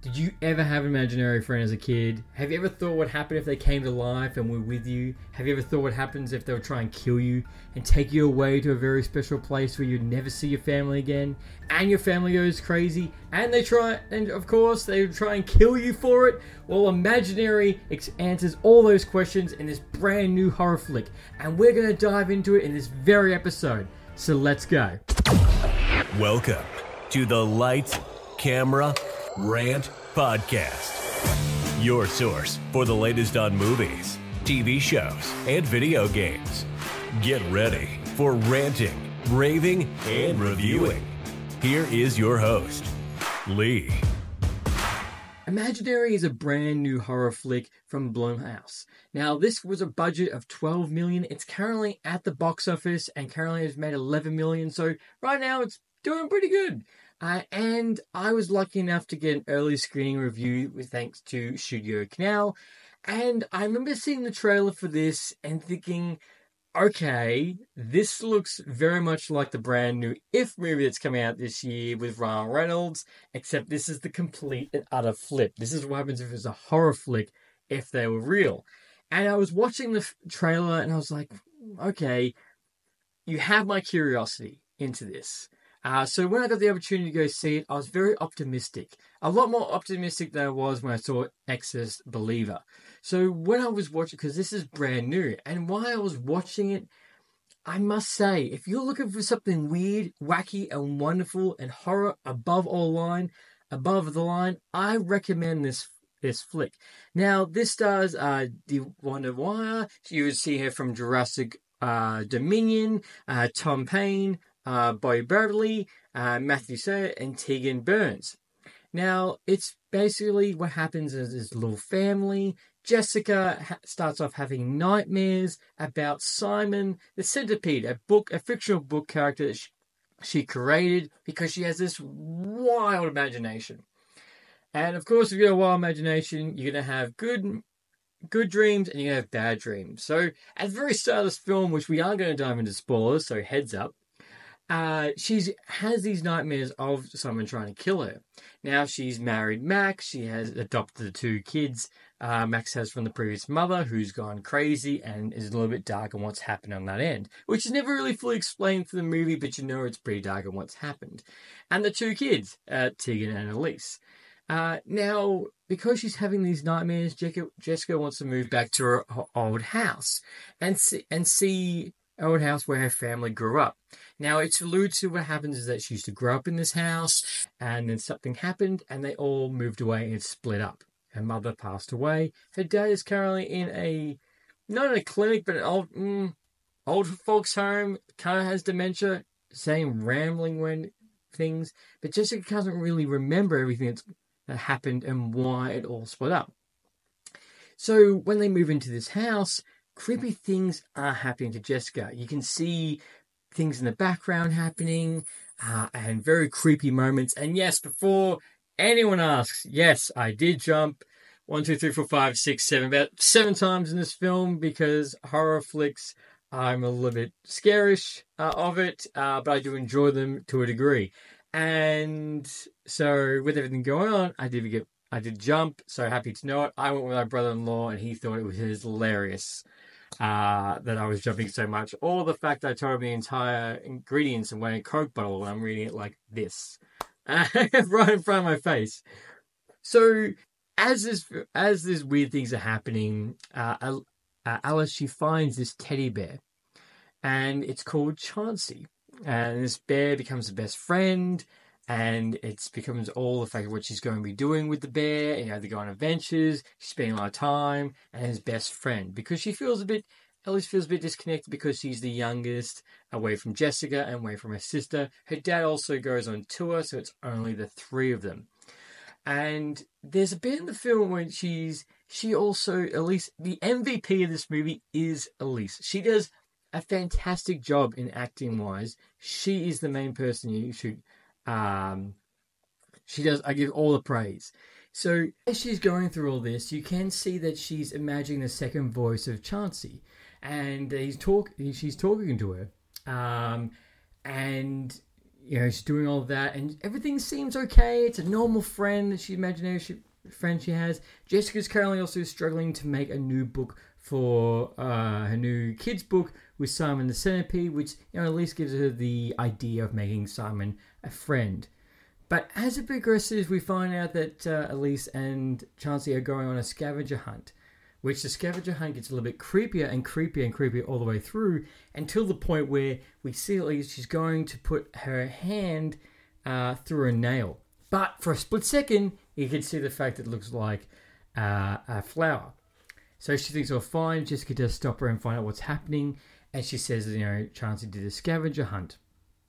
Did you ever have an imaginary friend as a kid? Have you ever thought what happened if they came to life and were with you? Have you ever thought what happens if they would try and kill you and take you away to a very special place where you'd never see your family again? And your family goes crazy and they try and kill you for it? Well, Imaginary answers all those questions in this brand new horror flick. And we're going to dive into it in this very episode. So let's go. Welcome to the Lights, Camera, Rant Podcast. Your source for the latest on movies, TV shows, and video games. Get ready for ranting, raving, and reviewing. Here is your host, Lee. Imaginary is a brand new horror flick from Blumhouse. Now, this was a budget of $12 million. It's currently at the box office and currently has made $11 million. So right now it's doing pretty good. And I was lucky enough to get an early screening review with thanks to Studio Canal. And I remember seeing the trailer for this and thinking, okay, this looks very much like the brand new If movie that's coming out this year with Ryan Reynolds, except this is the complete and utter flip. This is what happens if it's a horror flick if they were real. And I was watching the trailer and I was like, okay, you have my curiosity into this. So when I got the opportunity to go see it, I was very optimistic. A lot more optimistic than I was when I saw Exorcist Believer. So when I was watching, because this is brand new, and while I was watching it, I must say, if you're looking for something weird, wacky, and wonderful, and horror above the line, I recommend this flick. Now, this stars Wanda Wire. You would see her from Jurassic Dominion, Tom Payne, Bobby Beverly, Matthew Sayer, and Tegan Burns. Now, it's basically what happens is this little family. Jessica starts off having nightmares about Simon the Centipede, a fictional book character that she created because she has this wild imagination. And of course, if you have a wild imagination, you're going to have good dreams and you're going to have bad dreams. So, at the very start of this film, which we are going to dive into spoilers, so heads up, she has these nightmares of someone trying to kill her. Now she's married Max. She has adopted the two kids Max has from the previous mother, who's gone crazy and is a little bit dark on what's happened on that end, which is never really fully explained for the movie, but you know it's pretty dark on what's happened. And the two kids, Tegan and Elise. Now, because she's having these nightmares, Jessica wants to move back to her old house and see old house where her family grew up. Now, it's alluded to what happens is that she used to grow up in this house, and then something happened, and they all moved away and split up. Her mother passed away. Her dad is currently in not in a clinic, but an old folks home, kind of has dementia, saying rambling things, but Jessica doesn't really remember everything that happened and why it all split up. So when they move into this house, creepy things are happening to Jessica. You can see things in the background happening and very creepy moments. And yes, before anyone asks, yes, I did jump 1, 2, 3, 4, 5, 6, 7, about 7 times in this film because horror flicks, I'm a little bit scarish of it, but I do enjoy them to a degree. And so with everything going on, I did jump, so happy to know it. I went with my brother-in-law and he thought it was hilarious that I was jumping so much. Or the fact that I told him the entire ingredients and wearing a Coke bottle and I'm reading it like this. Right in front of my face. So as this weird things are happening, Alice, she finds this teddy bear. And it's called Chauncey. And this bear becomes the best friend. And it becomes all the fact of what she's going to be doing with the bear. You know, they go on adventures. She's spending a lot of time. And his best friend. Because Alice feels a bit disconnected because she's the youngest, away from Jessica and away from her sister. Her dad also goes on tour, so it's only the 3 of them. And there's a bit in the film when Elise, the MVP of this movie is Elise. She does a fantastic job in acting wise. She is the main person you should. She does. I give all the praise. So as she's going through all this, you can see that she's imagining the second voice of Chauncey, and she's talking to her, and she's doing all of that, and everything seems okay. It's a normal friend, imaginary friend she has. Jessica's currently also struggling to make a new book for her new kids book with Simon the Centipede, which at least gives her the idea of making Simon a friend. But as it progresses, we find out that Elise and Chauncey are going on a scavenger hunt, which the scavenger hunt gets a little bit creepier and creepier and creepier all the way through, until the point where we see Elise, she's going to put her hand through a nail. But for a split second, you can see the fact that it looks like a flower. So she thinks, oh, fine. Jessica does stop her and find out what's happening. And she says, Chauncey did a scavenger hunt.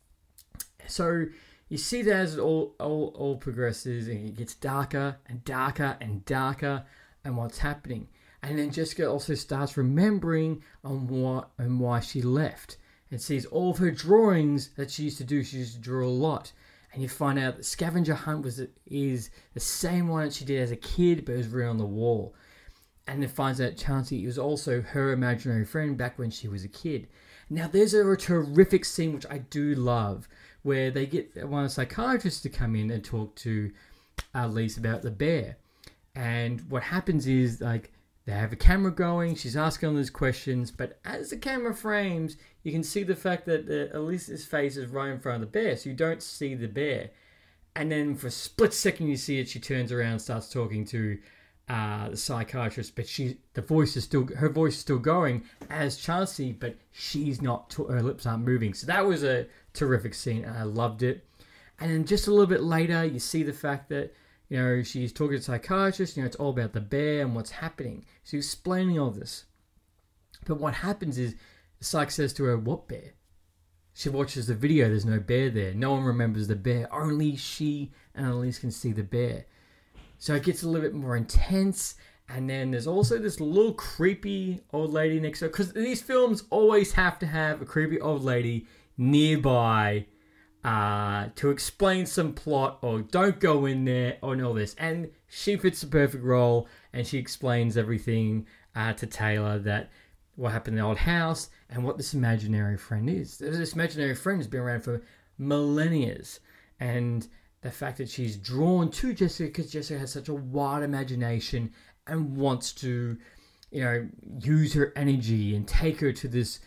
So you see that as it all progresses, and it gets darker and darker and darker, and what's happening. And then Jessica also starts remembering on what and why she left, and sees all of her drawings that she used to do. She used to draw a lot. And you find out the scavenger hunt is the same one that she did as a kid, but it was written on the wall. And then finds out Chauncey was also her imaginary friend back when she was a kid. Now, there's a terrific scene, which I do love, where they get one of the psychiatrists to come in and talk to Elise about the bear. And what happens is, they have a camera going, she's asking all these questions, but as the camera frames, you can see the fact that Elise's face is right in front of the bear, so you don't see the bear. And then for a split second you see it, she turns around and starts talking to the psychiatrist, but her voice is still going as Chauncey, but she's not, her lips aren't moving. So that was a terrific scene, and I loved it. And then just a little bit later, you see the fact that she's talking to the psychiatrist. It's all about the bear and what's happening. She's explaining all this. But what happens is, the psych says to her, what bear? She watches the video. There's no bear there. No one remembers the bear. Only she and Elise can see the bear. So it gets a little bit more intense. And then there's also this little creepy old lady next door. Because these films always have to have a creepy old lady nearby to explain some plot, or don't go in there, or all this. And she fits the perfect role, and she explains everything to Taylor, that what happened in the old house and what this imaginary friend is. This imaginary friend has been around for millennia, and the fact that she's drawn to Jessica because Jessica has such a wide imagination and wants to, use her energy and take her to this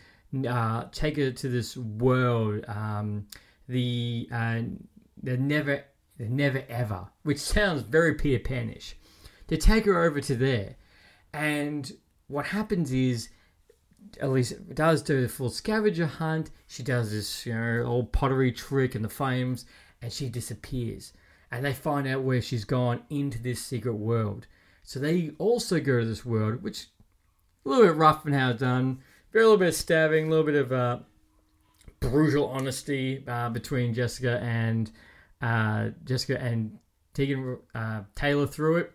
world. The never ever, which sounds very Peter Pan-ish, to take her over to there. And what happens is, Elise does do the full scavenger hunt. She does this, old pottery trick in the flames, and she disappears. And they find out where she's gone into this secret world. So they also go to this world, which a little bit rough in how it's done. A little bit of stabbing, a little bit of brutal honesty between Jessica and Tegan Taylor through it.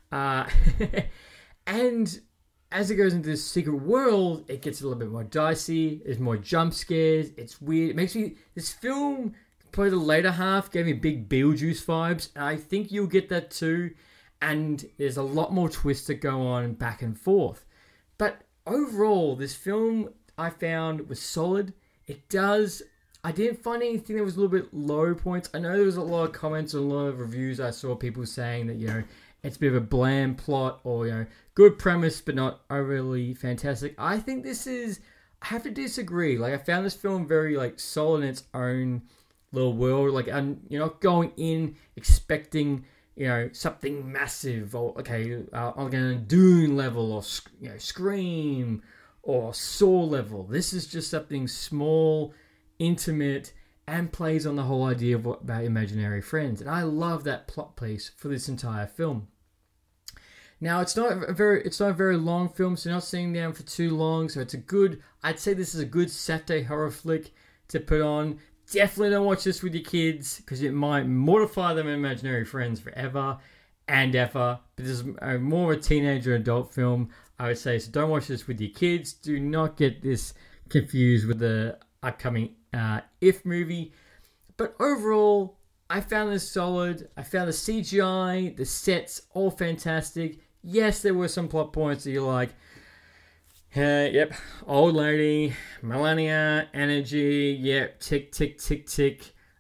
And as it goes into this secret world, it gets a little bit more dicey. There's more jump scares. It's weird. It makes me... This film, probably the later half, gave me big Beetlejuice vibes. And I think you'll get that too. And there's a lot more twists that go on back and forth. But overall, this film, I found, was solid. I didn't find anything that was a little bit low points. I know there was a lot of comments and a lot of reviews I saw people saying that, it's a bit of a bland plot, or, good premise, but not overly fantastic. I think I have to disagree. I found this film very, solid in its own little world. You're not going in expecting, something massive, or, on a Dune level, or, Scream, or Saw level. This is just something small, intimate, and plays on the whole idea of about imaginary friends. And I love that plot piece for this entire film. Now, it's not a very long film, so you're not sitting down for too long. So I'd say this is a good Saturday horror flick to put on. Definitely don't watch this with your kids, because it might mortify them imaginary friends forever and ever. But this is more of a teenager adult film, I would say. So don't watch this with your kids. Do not get this confused with the upcoming If movie. But overall, I found this solid. I found the CGI, the sets, all fantastic. Yes, there were some plot points that you're like, yep, old lady, millennia, energy, yep, tick, tick, tick, tick.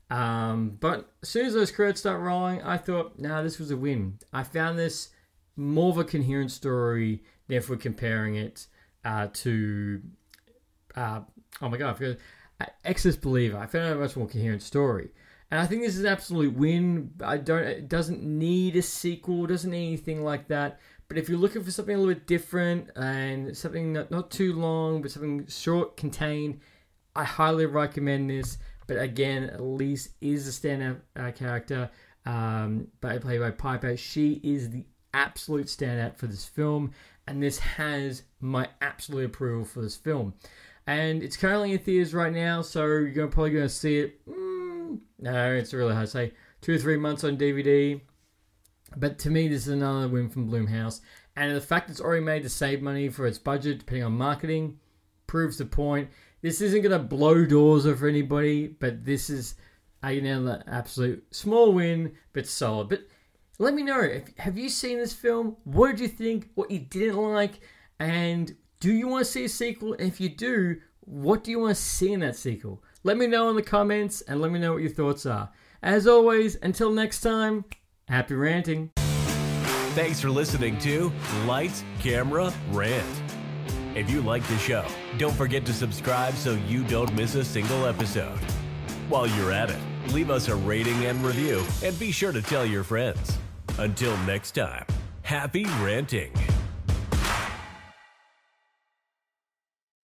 But as soon as those credits start rolling, I thought, nah, this was a win. I found this more of a coherent story than if we're comparing it to oh my god, I forgot, Exodus Believer. I found it a much more coherent story. And I think this is an absolute win. It doesn't need a sequel, doesn't need anything like that. But if you're looking for something a little bit different and something not too long, but something short, contained, I highly recommend this. But again, Elise is a standout character, played by Piper. She is the absolute standout for this film, and this has my absolute approval for this film. And it's currently in theaters right now, so you're probably going to see it. No, it's really hard to say. 2 or 3 months on DVD. But to me, this is another win from Blumhouse. And the fact it's already made to save money for its budget, depending on marketing, proves the point. This isn't going to blow doors off anybody, but this is an absolute small win, but solid. But let me know, have you seen this film? What did you think? What you didn't like? And do you want to see a sequel? And if you do, what do you want to see in that sequel? Let me know in the comments and let me know what your thoughts are. As always, until next time, happy ranting. Thanks for listening to Lights, Camera, Rant. If you like the show, don't forget to subscribe so you don't miss a single episode. While you're at it, leave us a rating and review, and be sure to tell your friends. Until next time, happy ranting.